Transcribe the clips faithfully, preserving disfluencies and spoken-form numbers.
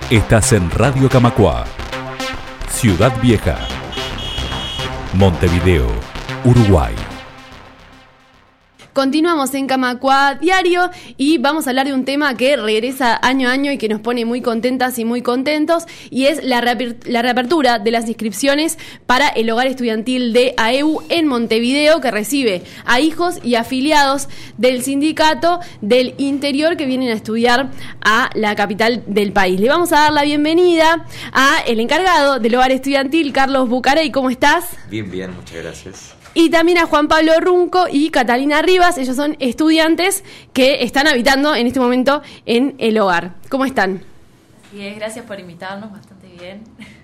Estás en Radio Camacuá, Ciudad Vieja, Montevideo, Uruguay. Continuamos en Camacuá Diario y vamos a hablar de un tema que regresa año a año y que nos pone muy contentas y muy contentos, y es la, reaper- la reapertura de las inscripciones para el hogar estudiantil de A E U en Montevideo, que recibe a hijos y afiliados del sindicato del interior que vienen a estudiar a la capital del país. Le vamos a dar la bienvenida a el encargado del hogar estudiantil, Carlos Bucarey. ¿Cómo estás? Bien, bien, muchas gracias. Y también a Juan Pablo Runco y Catalina Rivas. Ellos son estudiantes que están habitando en este momento en el hogar. ¿Cómo están? Así es, gracias por invitarnos, bastante bien.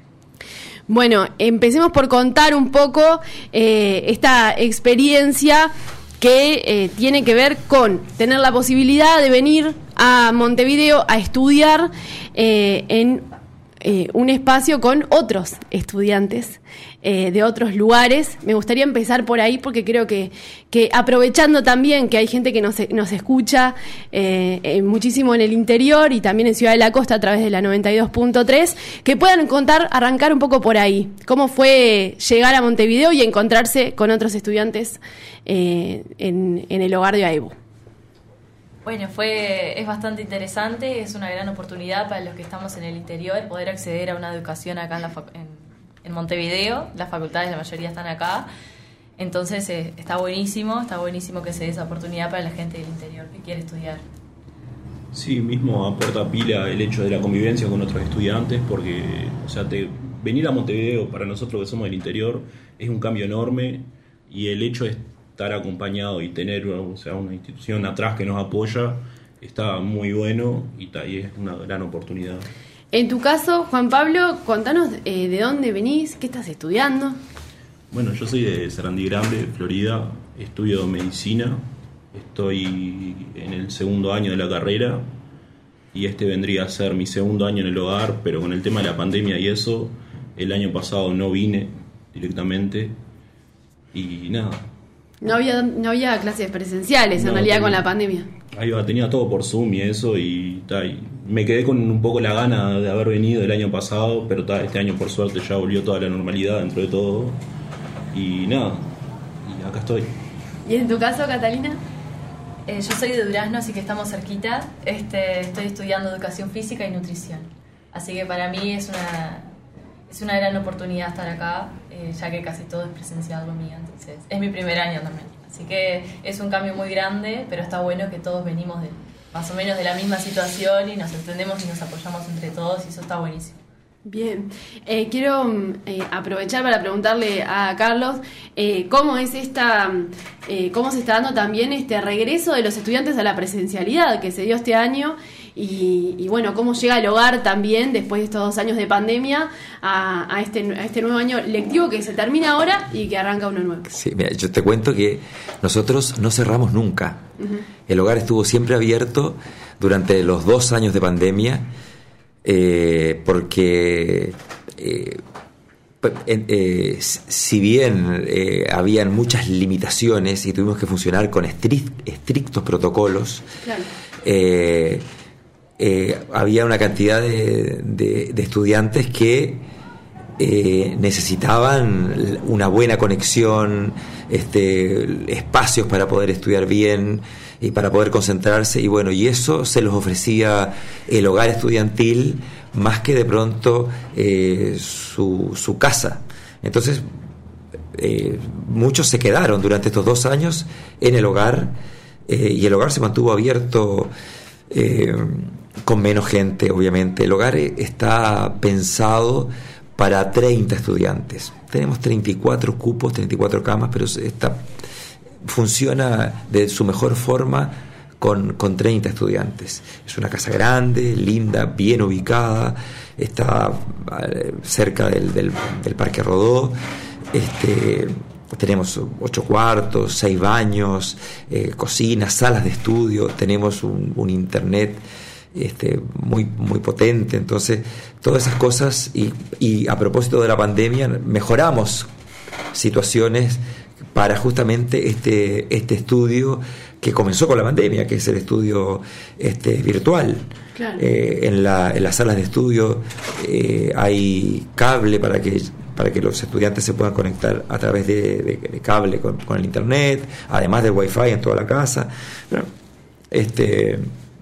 Bueno, empecemos por contar un poco eh, esta experiencia que eh, tiene que ver con tener la posibilidad de venir a Montevideo a estudiar eh, en eh, un espacio con otros estudiantes Eh, de otros lugares. Me gustaría empezar por ahí porque creo que, que aprovechando también que hay gente que nos, nos escucha eh, eh, muchísimo en el interior y también en Ciudad de la Costa a través de la noventa y dos punto tres, que puedan contar, arrancar un poco por ahí. ¿Cómo fue llegar a Montevideo y encontrarse con otros estudiantes eh, en, en el hogar de A E U? Bueno, fue es bastante interesante, es una gran oportunidad para los que estamos en el interior poder acceder a una educación acá en la fac- en en Montevideo. Las facultades, la mayoría están acá, entonces eh, está buenísimo, está buenísimo que se dé esa oportunidad para la gente del interior que quiere estudiar. Sí, mismo aporta pila el hecho de la convivencia con otros estudiantes, porque o sea, te, venir a Montevideo para nosotros que somos del interior es un cambio enorme, y el hecho de estar acompañado y tener o sea, una institución atrás que nos apoya está muy bueno y, ta, y es una gran oportunidad. En tu caso, Juan Pablo, contanos eh, de dónde venís, qué estás estudiando. Bueno, yo soy de Sarandí Grande, Florida, estudio medicina, estoy en el segundo año de la carrera y este vendría a ser mi segundo año en el hogar, pero con el tema de la pandemia y eso, el año pasado no vine directamente y nada. No había, no había clases presenciales, No, en realidad, tenía, con la pandemia. Ahí va, tenía todo por Zoom y eso, y, ta, y me quedé con un poco la gana de haber venido el año pasado, pero ta, este año por suerte ya volvió toda la normalidad dentro de todo, y nada, y acá estoy. ¿Y en tu caso, Catalina? Eh, yo soy de Durazno, así que estamos cerquita. Este, estoy estudiando educación física y nutrición, así que para mí es una, es una gran oportunidad estar acá, eh, ya que casi todo es presencial lo mío, entonces es mi primer año también. Así que es un cambio muy grande, pero está bueno que todos venimos de, más o menos de la misma situación y nos entendemos y nos apoyamos entre todos, y eso está buenísimo. Bien, eh, quiero eh, aprovechar para preguntarle a Carlos eh, cómo es esta, eh, cómo se está dando también este regreso de los estudiantes a la presencialidad que se dio este año, y, y bueno, cómo llega el hogar también después de estos dos años de pandemia a, a, este, a este nuevo año lectivo que se termina ahora y que arranca uno nuevo. Sí, mira, yo te cuento que nosotros no cerramos nunca. Uh-huh. El hogar estuvo siempre abierto durante los dos años de pandemia. Eh, porque eh, eh, si bien eh, habían muchas limitaciones y tuvimos que funcionar con estrict, estrictos protocolos, claro. eh, eh, había una cantidad de, de, de estudiantes que eh, necesitaban una buena conexión, este, espacios para poder estudiar bien y para poder concentrarse, y bueno, y eso se los ofrecía el hogar estudiantil más que de pronto eh, su, su casa. Entonces eh, muchos se quedaron durante estos dos años en el hogar, eh, y el hogar se mantuvo abierto eh, con menos gente, obviamente. El hogar está pensado para treinta estudiantes. Tenemos treinta y cuatro cupos, treinta y cuatro camas, pero está funciona de su mejor forma con, con treinta estudiantes. Es una casa grande, linda, bien ubicada, está cerca del, del, del Parque Rodó. Este, tenemos ocho cuartos, seis baños, eh, cocinas, salas de estudio, tenemos un, un internet este, muy, muy potente. Entonces, todas esas cosas, y, y a propósito de la pandemia, mejoramos situaciones para justamente este, este estudio que comenzó con la pandemia, que es el estudio este, virtual. Claro. Eh, en, la, en las salas de estudio eh, hay cable para que para que los estudiantes se puedan conectar a través de, de, de cable con, con el internet, además del wifi en toda la casa. Pero, este,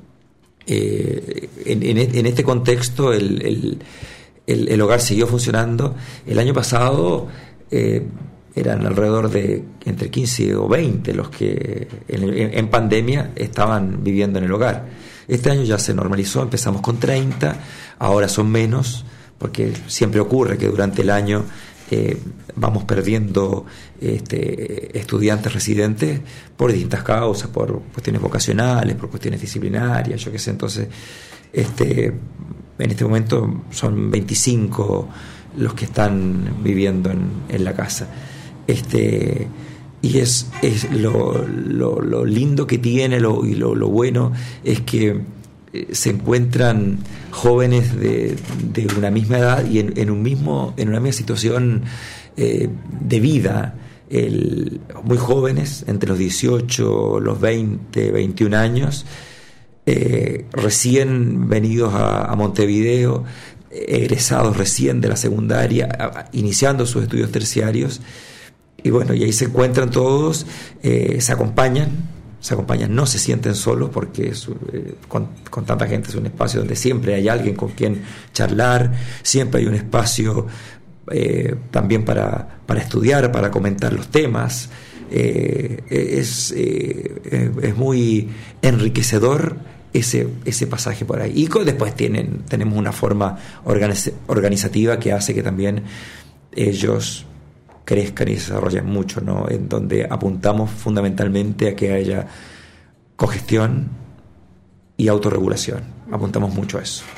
eh, en, en, en este contexto el, el, el, el hogar siguió funcionando. El año pasado eh, eran alrededor de entre quince o veinte los que en, en, en pandemia estaban viviendo en el hogar. Este año ya se normalizó, empezamos con treinta, ahora son menos, porque siempre ocurre que durante el año eh, vamos perdiendo este, estudiantes residentes por distintas causas, por cuestiones vocacionales, por cuestiones disciplinarias, yo qué sé. Entonces, este, en este momento son veinticinco los que están viviendo en, en la casa. Este, y es, es lo, lo, lo lindo que tiene lo, y lo, lo bueno es que se encuentran jóvenes de, de una misma edad y en, en un mismo en una misma situación eh, de vida, el, muy jóvenes, entre los dieciocho, los veinte, veintiún años, eh, recién venidos a, a Montevideo, egresados recién de la secundaria, a, a, iniciando sus estudios terciarios, y bueno, y ahí se encuentran todos, eh, se acompañan se acompañan, no se sienten solos, porque es, eh, con, con tanta gente es un espacio donde siempre hay alguien con quien charlar, siempre hay un espacio eh, también para, para estudiar, para comentar los temas. Eh, es, eh, es muy enriquecedor ese, ese pasaje por ahí. Y con, después tienen, tenemos una forma organiz, organizativa que hace que también ellos crezcan y se desarrollen mucho, ¿no? En donde apuntamos fundamentalmente a que haya cogestión y autorregulación. Apuntamos mucho a eso.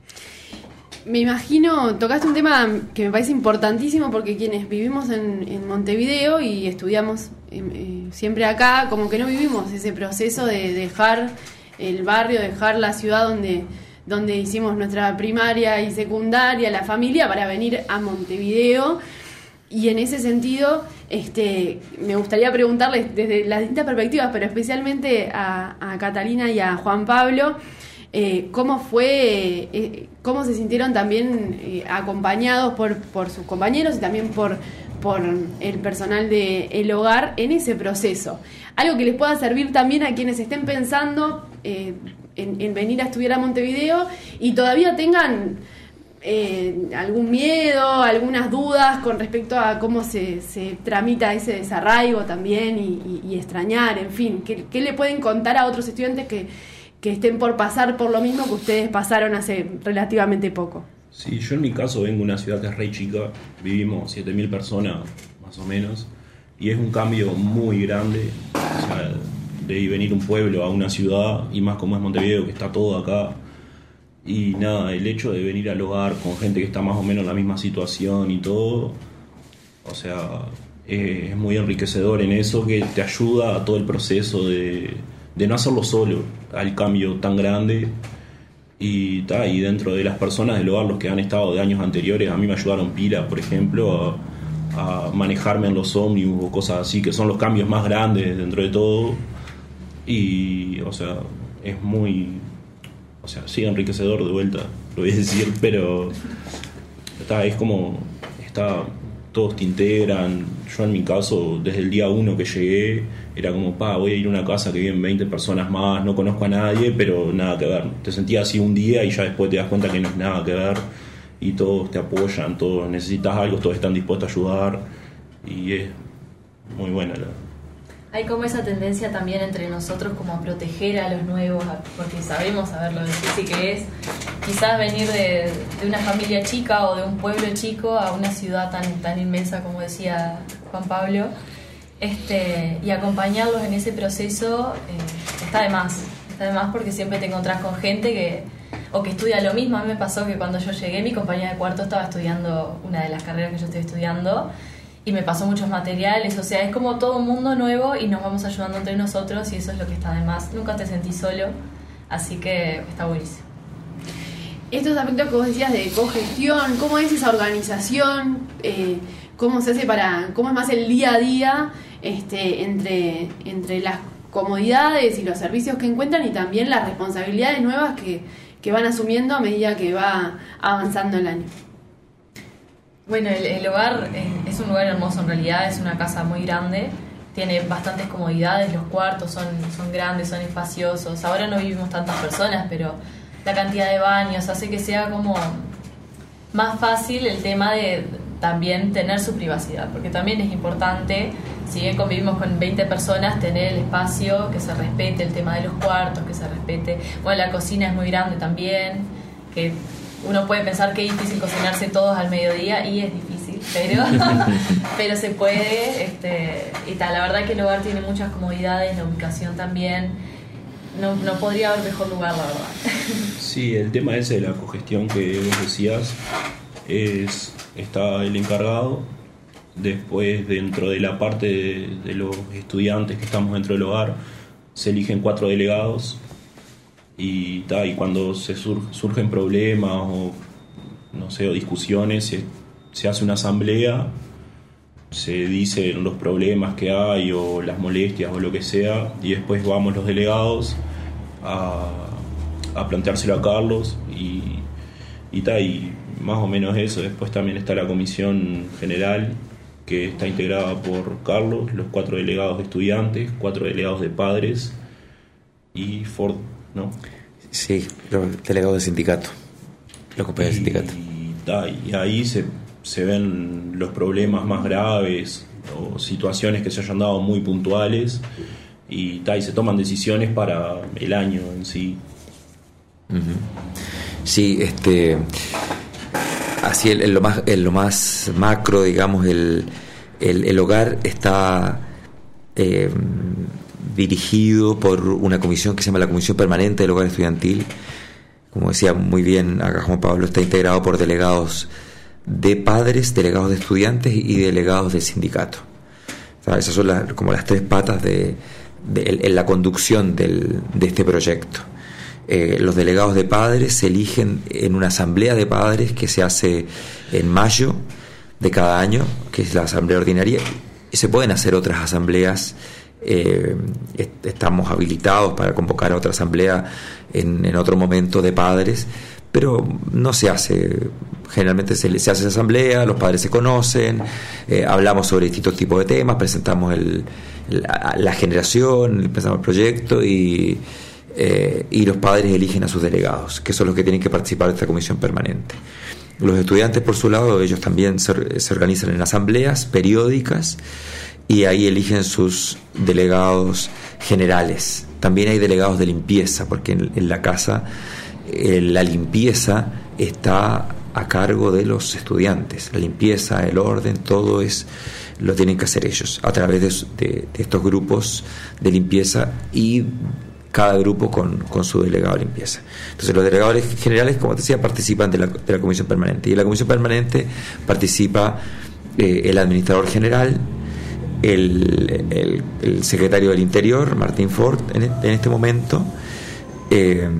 Me imagino, tocaste un tema que me parece importantísimo, porque quienes vivimos en, en Montevideo y estudiamos eh, siempre acá, como que no vivimos ese proceso de dejar el barrio, dejar la ciudad donde, donde hicimos nuestra primaria y secundaria, la familia, para venir a Montevideo. Y en ese sentido, este, me gustaría preguntarles desde las distintas perspectivas, pero especialmente a, a Catalina y a Juan Pablo, eh, cómo fue, eh, cómo se sintieron también eh, acompañados por, por sus compañeros y también por, por el personal del hogar en ese proceso. Algo que les pueda servir también a quienes estén pensando eh, en, en venir a estudiar a Montevideo y todavía tengan Eh, algún miedo, algunas dudas con respecto a cómo se, se tramita ese desarraigo también y, y, y extrañar, en fin, ¿qué, qué le pueden contar a otros estudiantes que, que estén por pasar por lo mismo que ustedes pasaron hace relativamente poco? Sí, yo en mi caso vengo de una ciudad que es re chica, vivimos siete mil personas más o menos, y es un cambio muy grande, o sea, de venir un pueblo a una ciudad, y más como es Montevideo, que está todo acá. Y nada, el hecho de venir al hogar con gente que está más o menos en la misma situación y todo, o sea, es muy enriquecedor en eso, que te ayuda a todo el proceso de, de no hacerlo solo, al cambio tan grande. Y, ta, y dentro de las personas del hogar, los que han estado de años anteriores, a mí me ayudaron pila, por ejemplo, a, a manejarme en los ómnibus o cosas así, que son los cambios más grandes dentro de todo. Y, o sea, es muy... O sea, sí, enriquecedor de vuelta, lo voy a decir, pero está, es como, está, todos te integran. Yo en mi caso, desde el día uno que llegué, era como, pa, voy a ir a una casa que viven veinte personas más, no conozco a nadie, pero nada que ver. Te sentías así un día y ya después te das cuenta que no es nada que ver, y todos te apoyan, todos necesitas algo, todos están dispuestos a ayudar, y es muy buena la... Hay como esa tendencia también entre nosotros como a proteger a los nuevos, porque sabemos saber lo difícil que es quizás venir de, de una familia chica o de un pueblo chico a una ciudad tan, tan inmensa como decía Juan Pablo, este, y acompañarlos en ese proceso eh, está de más, está de más porque siempre te encontrás con gente que o que estudia lo mismo. A mí me pasó que cuando yo llegué mi compañera de cuarto estaba estudiando una de las carreras que yo estoy estudiando y me pasó muchos materiales, o sea, es como todo un mundo nuevo y nos vamos ayudando entre nosotros y eso es lo que está de más. Nunca te sentís solo, así que está buenísimo. Estos aspectos que vos decías de cogestión, ¿cómo es esa organización? Eh, ¿Cómo se hace para, cómo es más el día a día este, entre, entre las comodidades y los servicios que encuentran y también las responsabilidades nuevas que, que van asumiendo a medida que va avanzando el año. Bueno, el, el hogar es, es un lugar hermoso en realidad, es una casa muy grande, tiene bastantes comodidades, los cuartos son, son grandes, son espaciosos. Ahora no vivimos tantas personas, pero la cantidad de baños hace que sea como más fácil el tema de también tener su privacidad, porque también es importante, si bien convivimos con veinte personas, tener el espacio, que se respete el tema de los cuartos, que se respete, bueno, la cocina es muy grande también, que uno puede pensar que es difícil cocinarse todos al mediodía, y es difícil, pero, pero se puede, este, y tal, la verdad que el hogar tiene muchas comodidades, la ubicación también, no, no podría haber mejor lugar, la verdad. Sí, el tema ese de la congestión que vos decías, es, está el encargado, después dentro de la parte de, de los estudiantes que estamos dentro del hogar, se eligen cuatro delegados, y, ta, y cuando se sur, surgen problemas o no sé, o discusiones, se, se hace una asamblea, se dicen los problemas que hay o las molestias o lo que sea, y después vamos los delegados a, a planteárselo a Carlos y, y, ta, y más o menos eso. Después también está la comisión general, que está integrada por Carlos, los cuatro delegados de estudiantes, cuatro delegados de padres y Ford, ¿no? Sí, los delegados del sindicato, los compañeros del sindicato. Y, y ahí se, se ven los problemas más graves o situaciones que se hayan dado muy puntuales, y, ta, y se toman decisiones para el año en sí. Uh-huh. Sí, este, así en lo más, en lo más macro, digamos, el, el, el hogar está eh, dirigido por una comisión que se llama la Comisión Permanente del Hogar Estudiantil. Como decía muy bien acá Juan Pablo, está integrado por delegados de padres, delegados de estudiantes y delegados del sindicato. O sea, esas son las, como las tres patas de, de, en la conducción del, de este proyecto. Eh, los delegados de padres se eligen en una asamblea de padres que se hace en mayo de cada año, que es la asamblea ordinaria, y se pueden hacer otras asambleas. Eh, est- estamos habilitados para convocar a otra asamblea en, en otro momento de padres, pero no se hace. Generalmente se, se hace esa asamblea, los padres se conocen, eh, hablamos sobre distintos tipos de temas, presentamos el, la, la generación, presentamos el proyecto y Eh, y los padres eligen a sus delegados, que son los que tienen que participar de esta comisión permanente. Los estudiantes, por su lado, ellos también se, se organizan en asambleas periódicas y ahí eligen sus delegados generales. También hay delegados de limpieza, porque en, en la casa eh, la limpieza está a cargo de los estudiantes. La limpieza, el orden, todo es lo tienen que hacer ellos a través de, de, de estos grupos de limpieza, y cada grupo con, con su delegado de limpieza. Entonces los delegados generales, como te decía, participan de la, de la comisión permanente, y en la comisión permanente participa eh, el administrador general, el, el, el secretario del Interior, Martín Ford, en, en este momento, eh,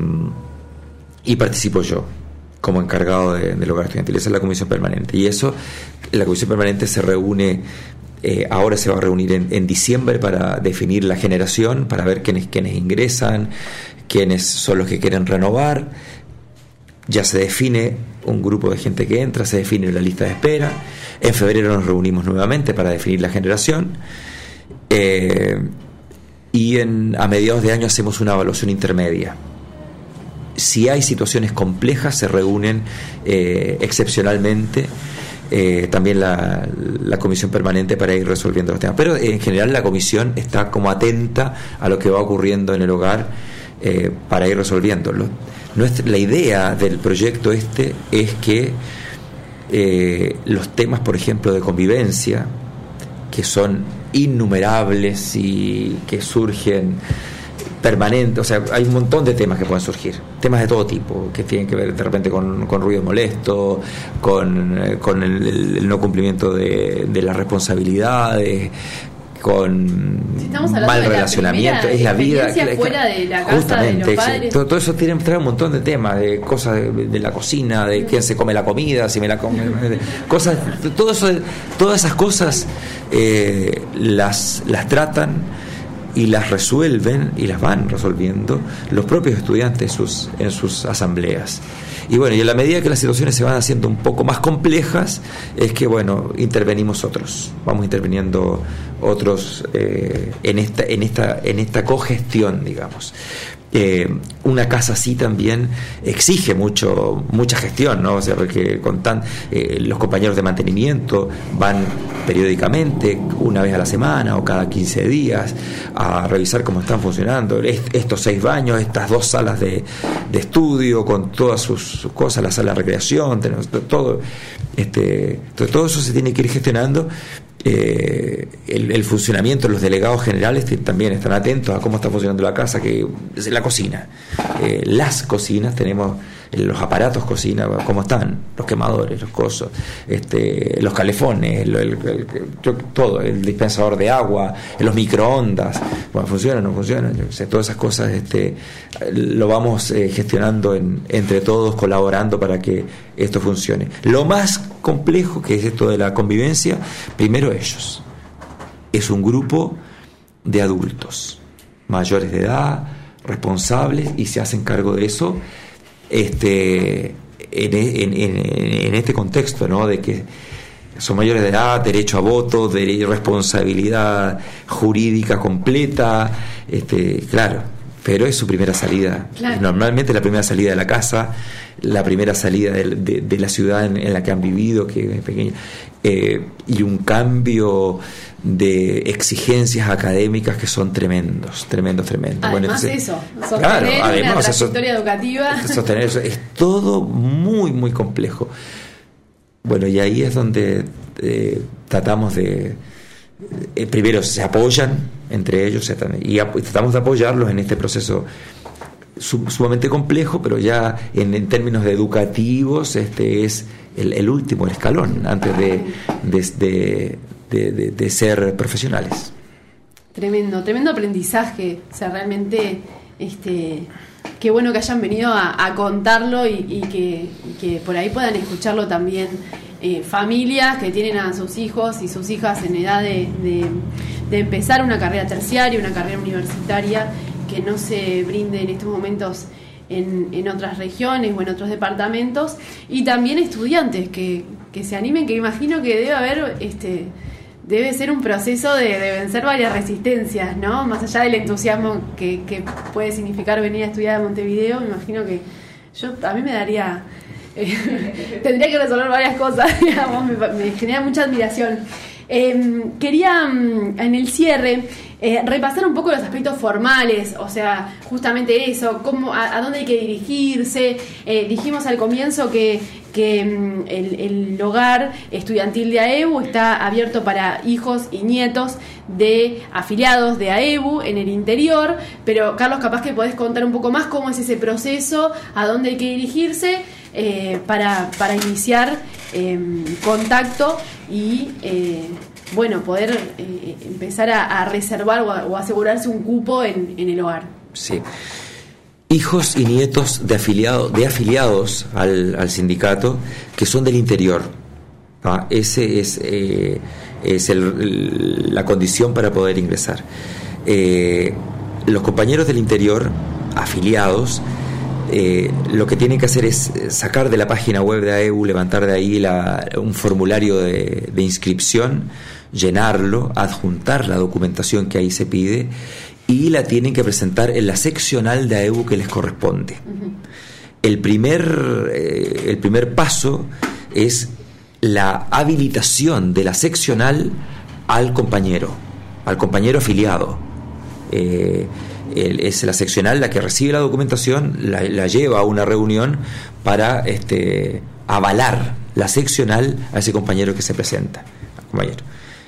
y participo yo como encargado de, del hogar estudiantil. Esa es la comisión permanente, y eso, la comisión permanente se reúne. Eh, ahora se va a reunir en, en diciembre para definir la generación, para ver quiénes, quiénes ingresan, quiénes son los que quieren renovar. Ya se define un grupo de gente que entra, se define la lista de espera. En febrero nos reunimos nuevamente para definir la generación. Eh, y en, a mediados de año hacemos una evaluación intermedia. Si hay situaciones complejas, se reúnen eh, excepcionalmente Eh, también la, la comisión permanente para ir resolviendo los temas, pero eh, en general la comisión está como atenta a lo que va ocurriendo en el hogar eh, para ir resolviéndolo. Nuestra, la idea del proyecto este es que eh, los temas, por ejemplo, de convivencia, que son innumerables y que surgen permanente, o sea, hay un montón de temas que pueden surgir, temas de todo tipo, que tienen que ver de repente con, con ruido molesto, con, con el, el no cumplimiento de, de las responsabilidades, con si mal relacionamiento, la es la vida fuera de la casa, justamente, de los padres. Todo, todo eso tiene, trae un montón de temas, de cosas de, de la cocina, de quién se come la comida, si me la come, cosas, todo eso, todas esas cosas eh, las, las tratan y las resuelven y las van resolviendo los propios estudiantes en sus, en sus asambleas. Y bueno, y a la medida que las situaciones se van haciendo un poco más complejas, es que bueno, intervenimos otros, vamos interviniendo otros eh, en esta, en esta, en esta cogestión, digamos. Eh, una casa así también exige mucho mucha gestión, ¿no? O sea, porque con tan, eh, los compañeros de mantenimiento van periódicamente, una vez a la semana o cada quince días, a revisar cómo están funcionando est- estos seis baños, estas dos salas de, de estudio con todas sus, sus cosas, la sala de recreación, tenemos todo, este, todo, todo eso se tiene que ir gestionando. Eh, el, el funcionamiento, los delegados generales también están atentos a cómo está funcionando la casa, que es la cocina, eh, las cocinas, tenemos los aparatos cocina, cómo están, los quemadores, los cosos, este, los calefones, el, el, el, el, todo, el dispensador de agua, los microondas, bueno, funcionan o no funcionan, yo sé, todas esas cosas este, lo vamos eh, gestionando en, entre todos, colaborando para que esto funcione. Lo más complejo, que es esto de la convivencia, primero ellos, es un grupo de adultos mayores de edad, responsables, y se hacen cargo de eso. Este, en, en, en, en este contexto, ¿no? De que son mayores de edad, derecho a voto, de responsabilidad jurídica completa, este, claro, pero es su primera salida. Claro. Normalmente la primera salida de la casa, la primera salida de, de, de la ciudad en, en la que han vivido, que es pequeña, eh, y un cambio de exigencias académicas que son tremendos, tremendos, tremendos. Además, bueno, entonces, eso, sostener claro, además, una o sea, trayectoria so, educativa. Sostener eso, es todo muy, muy complejo. Bueno, y ahí es donde eh, tratamos de... Eh, primero se apoyan entre ellos y ap- tratamos de apoyarlos en este proceso sum- sumamente complejo, pero ya en, en términos de educativos este es el, el último el escalón antes de, de, de, de, de, de ser profesionales. Tremendo, tremendo aprendizaje, o sea, realmente este, qué bueno que hayan venido a, a contarlo y, y, que, y que por ahí puedan escucharlo también eh, familias que tienen a sus hijos y sus hijas en edad de, de, de empezar una carrera terciaria, una carrera universitaria que no se brinde en estos momentos en, en otras regiones o en otros departamentos, y también estudiantes que, que se animen, que imagino que debe haber... este debe ser un proceso de, de vencer varias resistencias, ¿no? Más allá del entusiasmo que, que puede significar venir a estudiar a Montevideo, me imagino que yo a mí me daría... Eh, tendría que resolver varias cosas, digamos, me, me genera mucha admiración. Eh, quería, en el cierre, eh, repasar un poco los aspectos formales, o sea, justamente eso, cómo, a, a dónde hay que dirigirse. Eh, dijimos al comienzo que, que el, el hogar estudiantil de A E B U está abierto para hijos y nietos de afiliados de A E B U en el interior, pero Carlos, capaz que podés contar un poco más cómo es ese proceso, a dónde hay que dirigirse eh, para, para iniciar eh, contacto y eh, bueno, poder eh, empezar a, a reservar o, a, o asegurarse un cupo en, en el hogar. Sí. Hijos y nietos de afiliados, de afiliados al, al sindicato que son del interior. ¿Ah? Ese es, eh, es el, el, la condición para poder ingresar. Eh, los compañeros del interior afiliados Eh, lo que tienen que hacer es sacar de la página web de A E B U, levantar de ahí la, un formulario de, de inscripción, llenarlo, adjuntar la documentación que ahí se pide y la tienen que presentar en la seccional de A E B U que les corresponde. Uh-huh. El primer, eh, el primer paso es la habilitación de la seccional al compañero, al compañero afiliado. Eh, es la seccional la que recibe la documentación, la, la lleva a una reunión para este, avalar la seccional a ese compañero que se presenta. Compañero.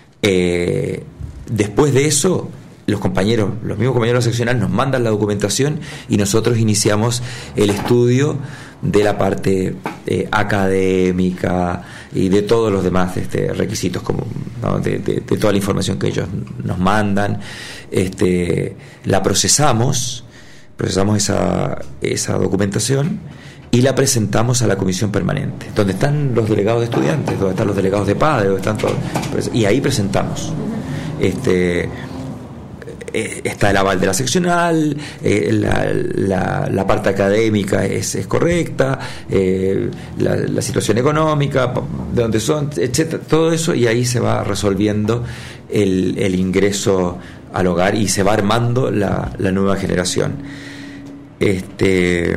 Eh, después de eso, los compañeros, los mismos compañeros de la seccional nos mandan la documentación y nosotros iniciamos el estudio de la parte eh, académica y de todos los demás este, requisitos, como, ¿no? de, de, de toda la información que ellos nos mandan. Este, la procesamos, procesamos esa, esa documentación y la presentamos a la comisión permanente, donde están los delegados de estudiantes, donde están los delegados de padres, donde están todos, y ahí presentamos. Este, eh, está el aval de la seccional, eh, la, la, la parte académica es, es correcta, eh, la, la situación económica, de dónde son, etcétera, todo eso, y ahí se va resolviendo el, el ingreso al hogar y se va armando la, la nueva generación. Este,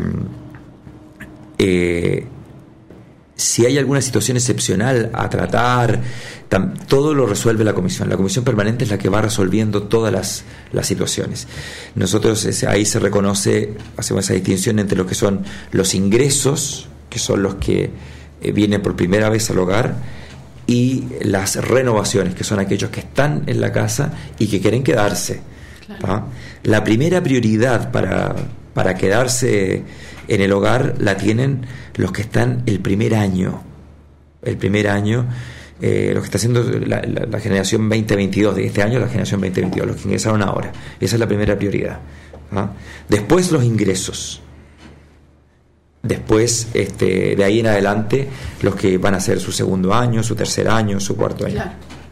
eh, si hay alguna situación excepcional a tratar, tam, todo lo resuelve la comisión. La comisión permanente es la que va resolviendo todas las, las situaciones. Nosotros es, ahí se reconoce, hacemos esa distinción entre lo que son los ingresos, que son los que eh, vienen por primera vez al hogar, y las renovaciones, que son aquellos que están en la casa y que quieren quedarse. Claro. La primera prioridad para, para quedarse en el hogar la tienen los que están el primer año. El primer año, eh, lo que está haciendo la, la, la generación veinte veintidós de este año, la generación veinte veintidós, los que ingresaron ahora. Esa es la primera prioridad. ¿Ah? Después los ingresos. Después, este, de ahí en adelante, los que van a hacer su segundo año, su tercer año, su cuarto año. Claro.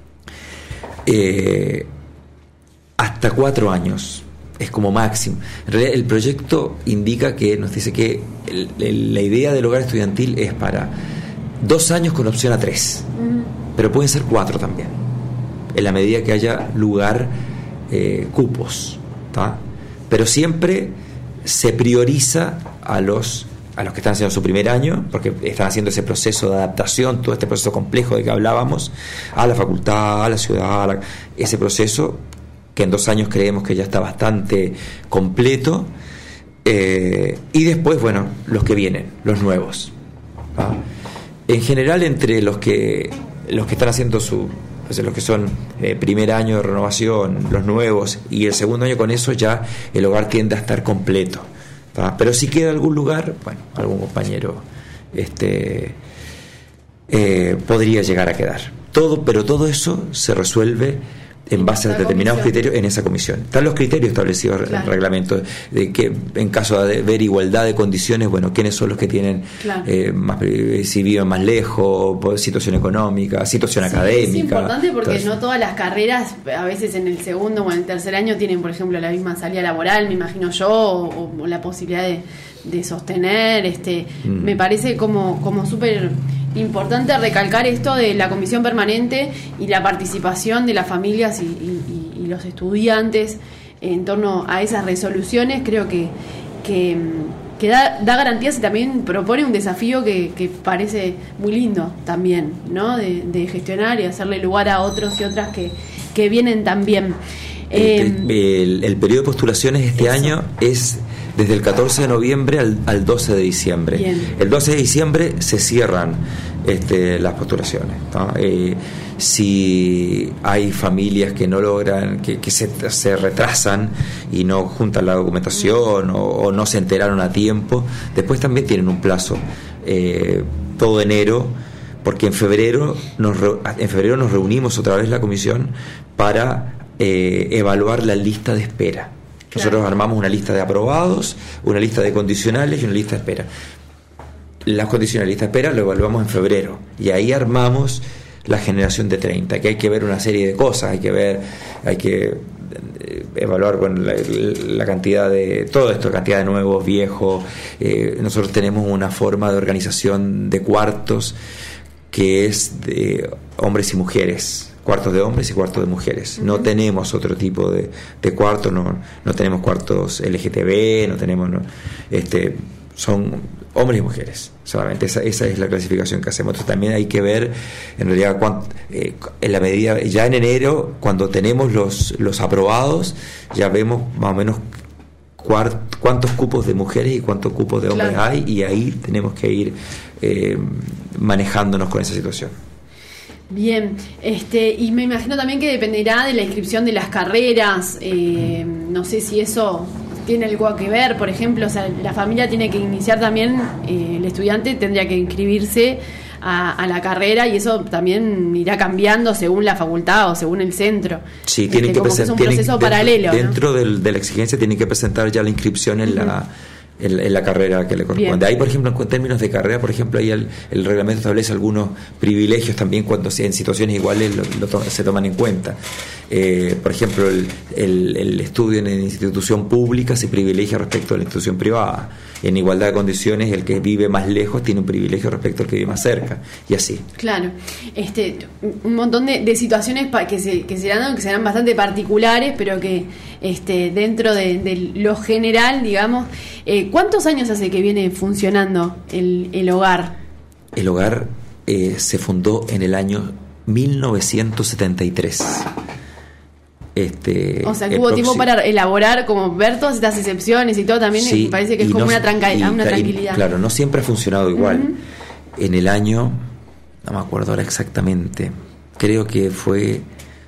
Eh, hasta cuatro años es como máximo. En realidad, el proyecto indica que nos dice que el, el, la idea del hogar estudiantil es para dos años con opción a tres, uh-huh. pero pueden ser cuatro también, en la medida que haya lugar, eh, cupos, ¿tá? Pero siempre se prioriza a los a los que están haciendo su primer año, porque están haciendo ese proceso de adaptación, todo este proceso complejo de que hablábamos, a la facultad, a la ciudad, a la, ese proceso que en dos años creemos que ya está bastante completo, eh, y después, bueno, los que vienen, los nuevos. ¿Ah? En general, entre los que los que están haciendo su, o sea, los que son eh, primer año de renovación, los nuevos, y el segundo año, con eso ya el hogar tiende a estar completo. ¿Ah? Pero si queda algún lugar, bueno, algún compañero este eh, podría llegar a quedar. Todo, pero todo eso se resuelve en base a determinados criterios en esa comisión. Están los criterios establecidos claro. en el reglamento, de que en caso de haber igualdad de condiciones, bueno, quiénes son los que tienen claro. eh, más, si viven más lejos, situación económica, situación sí, académica. Es importante porque no todas las carreras, a veces en el segundo o en el tercer año, tienen, por ejemplo, la misma salida laboral, me imagino yo, o, o la posibilidad de, de sostener. este mm. Me parece como, como súper importante recalcar esto de la comisión permanente y la participación de las familias y, y, y los estudiantes en torno a esas resoluciones. Creo que, que, que da, da garantías y también propone un desafío que, que parece muy lindo también, ¿no? De, de gestionar y hacerle lugar a otros y otras que, que vienen también. El, eh, el, el periodo de postulaciones este eso. año es desde el catorce de noviembre al, al doce de diciembre. Bien. El doce de diciembre se cierran este, las postulaciones, ¿no? Eh, si hay familias que no logran, que, que se, se retrasan y no juntan la documentación mm. o, o no se enteraron a tiempo, después también tienen un plazo, eh, todo enero, porque en febrero nos en febrero nos reunimos otra vez la comisión para eh, evaluar la lista de espera. Nosotros claro. armamos una lista de aprobados, una lista de condicionales y una lista de espera. Las condicionales y lista de espera lo evaluamos en febrero, y ahí armamos la generación de treinta, que hay que ver una serie de cosas, hay que ver, hay que evaluar bueno, la, la cantidad de todo esto, la cantidad de nuevos, viejos. Eh, nosotros tenemos una forma de organización de cuartos que es de hombres y mujeres, cuartos de hombres y cuartos de mujeres. Uh-huh. No tenemos otro tipo de, de cuartos, no, no tenemos cuartos L G T B, no tenemos, no, este, son hombres y mujeres solamente. Esa, esa es la clasificación que hacemos. Entonces también hay que ver, en realidad, cuánto, eh, en la medida, ya en enero, cuando tenemos los, los aprobados, ya vemos más o menos cuart, cuántos cupos de mujeres y cuántos cupos de hombres claro. hay, y ahí tenemos que ir eh, manejándonos con esa situación. Bien, este, y me imagino también que dependerá de la inscripción de las carreras. Eh, no sé si eso tiene algo que ver, por ejemplo, o sea, la familia tiene que iniciar también, eh, el estudiante tendría que inscribirse a, a la carrera, y eso también irá cambiando según la facultad o según el centro. Sí, tienen este, que presentar. Es un proceso dentro, paralelo. Dentro ¿no? del, de la exigencia tienen que presentar ya la inscripción en uh-huh. la en, en la carrera que le corresponde. Ahí, por ejemplo, en términos de carrera, por ejemplo, ahí el, el reglamento establece algunos privilegios también cuando en situaciones iguales lo, lo to- se toman en cuenta. Eh, por ejemplo, el, el, el estudio en institución pública se privilegia respecto a la institución privada. En igualdad de condiciones, el que vive más lejos tiene un privilegio respecto al que vive más cerca, y así. Claro, este, un montón de, de situaciones pa- que se que serán que serán bastante particulares, pero que este, dentro de, de lo general, digamos, eh, ¿cuántos años hace que viene funcionando el, el hogar? El hogar eh, se fundó en el año mil novecientos setenta y tres. Este, o sea, que hubo proxi- tiempo para elaborar, como ver todas estas excepciones y todo, también sí, me parece que es como no, una, tranca- y, una tranquilidad. Y, claro, no siempre ha funcionado igual. Uh-huh. En el año, no me acuerdo ahora exactamente, creo que fue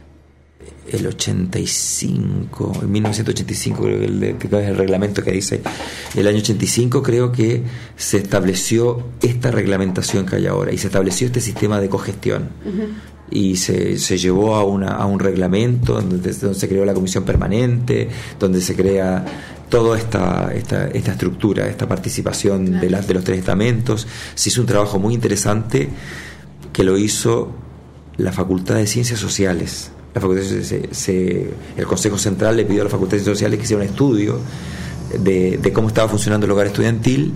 el ochenta y cinco, en mil novecientos ochenta y cinco, creo que el, que es el reglamento que dice, el año ochenta y cinco creo que se estableció esta reglamentación que hay ahora y se estableció este sistema de cogestión. Uh-huh. Y se, se llevó a, una, a un reglamento donde, donde se creó la comisión permanente, donde se crea toda esta, esta, esta estructura, esta participación claro. de, la, de los tres estamentos. Se hizo un trabajo muy interesante que lo hizo la Facultad de Ciencias Sociales. La facultad de, se, se, el Consejo Central le pidió a la Facultad de Ciencias Sociales que hiciera un estudio de, de cómo estaba funcionando el hogar estudiantil,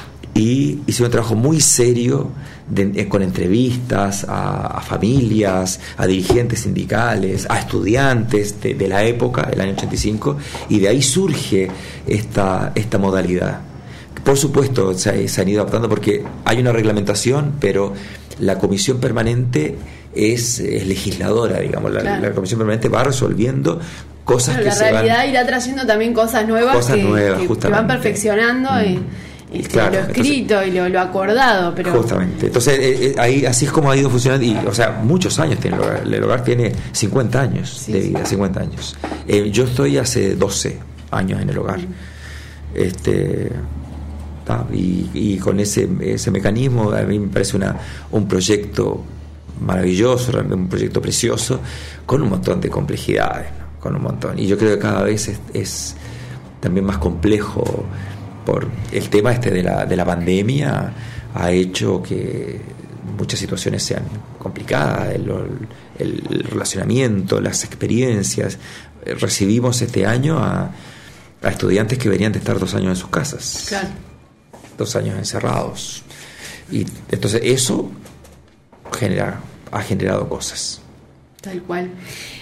y hizo un trabajo muy serio de, con entrevistas a, a familias, a dirigentes sindicales, a estudiantes de, de la época, el año ochenta y cinco, y de ahí surge esta, esta modalidad. Por supuesto, se, se han ido adaptando porque hay una reglamentación, pero la comisión permanente es, es legisladora, digamos, la, claro. la comisión permanente va resolviendo cosas claro, que la se van... La realidad irá trayendo también cosas nuevas, cosas que, nuevas, que, que van perfeccionando mm. y... Este, claro, lo escrito entonces, y lo, lo acordado, pero justamente. Entonces eh, eh, ahí así es como ha ido funcionando y, o sea, muchos años tiene el hogar. El hogar tiene cincuenta años sí, de vida, sí. cincuenta años. Eh, yo estoy hace doce años en el hogar. Mm. Este ta, y, y con ese ese mecanismo a mí me parece una un proyecto maravilloso, un proyecto precioso con un montón de complejidades, ¿no? Con un montón. Y yo creo que cada vez es, es también más complejo. Por el tema este de la, de la pandemia ha hecho que muchas situaciones sean complicadas, el, el relacionamiento, las experiencias. Recibimos este año a, a estudiantes que venían de estar dos años en sus casas, claro. dos años encerrados, y entonces eso genera, ha generado cosas. Tal cual.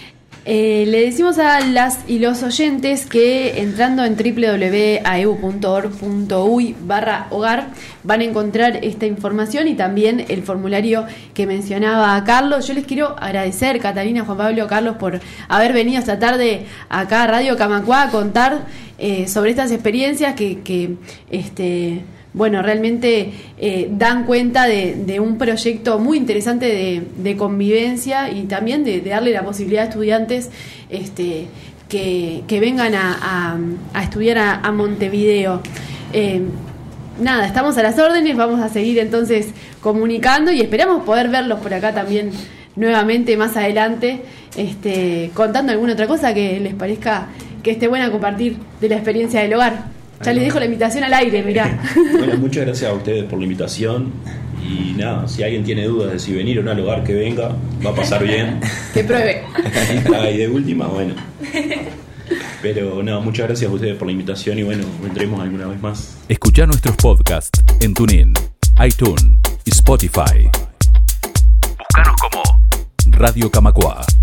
Eh, le decimos a las y los oyentes que entrando en doble u doble u doble u punto a e u punto org punto uy barra hogar van a encontrar esta información y también el formulario que mencionaba Carlos. Yo les quiero agradecer, Catalina, Juan Pablo, Carlos, por haber venido esta tarde acá a Radio Camacuá a contar eh, sobre estas experiencias que, que este bueno, realmente eh, dan cuenta de, de un proyecto muy interesante de, de convivencia y también de, de darle la posibilidad a estudiantes este, que, que vengan a, a, a estudiar a, a Montevideo. Eh, nada, estamos a las órdenes, vamos a seguir entonces comunicando y esperamos poder verlos por acá también nuevamente más adelante, este, contando alguna otra cosa que les parezca que esté buena compartir de la experiencia del hogar. Ya les dejo la invitación al aire, mirá. Bueno, muchas gracias a ustedes por la invitación. Y nada, si alguien tiene dudas de si venir o no al hogar, que venga, va a pasar bien. Que pruebe. Y de última, bueno. Pero nada, muchas gracias a ustedes por la invitación y bueno, vendremos alguna vez más. Escuchá nuestros podcasts en TuneIn, iTunes y Spotify. Búscanos como Radio Camacuá.